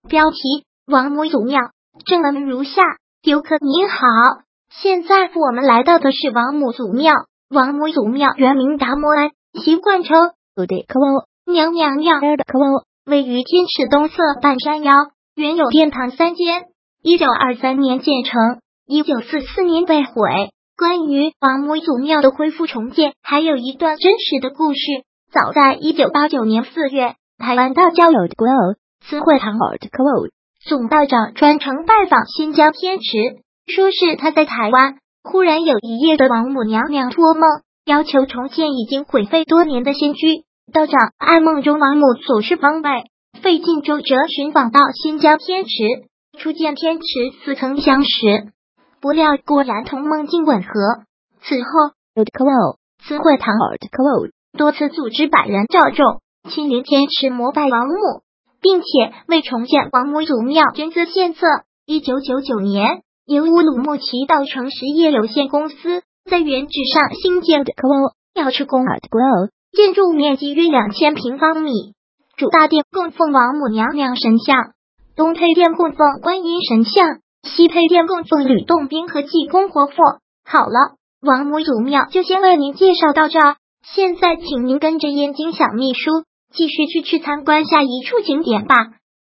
标题：王母祖庙。正文如下。游客您好，现在我们来到的是王母祖庙。王母祖庙原名达摩庵，习惯称娘娘庙，位于天池东侧半山腰，原有殿堂3间，1923年建成，1944年被毁。关于王母祖庙的恢复重建，还有一段真实的故事。早在1989年4月，台湾道教慈惠堂总道长专程拜访新疆天池，说是他在台湾忽然有一夜的王母娘娘托梦，要求重建已经毁废多年的仙居。道长按梦中王母所示方位，费尽周折寻访到新疆天池，初见天池似曾相识，不料果然同梦境吻合。此后慈惠堂多次组织百人召众，亲临天池膜拜王母，并且为重建王母祖庙捐资献策。1999年，由乌鲁木齐稻城实业有限公司在原址上兴建药池宫，建筑面积约2000平方米，主大殿供奉王母娘娘神像，东配殿供奉观音神像，西配殿供奉吕洞宾和济公活佛。好了，王母祖庙就先为您介绍到这儿，现在请您跟着燕京小秘书继续去参观下一处景点吧。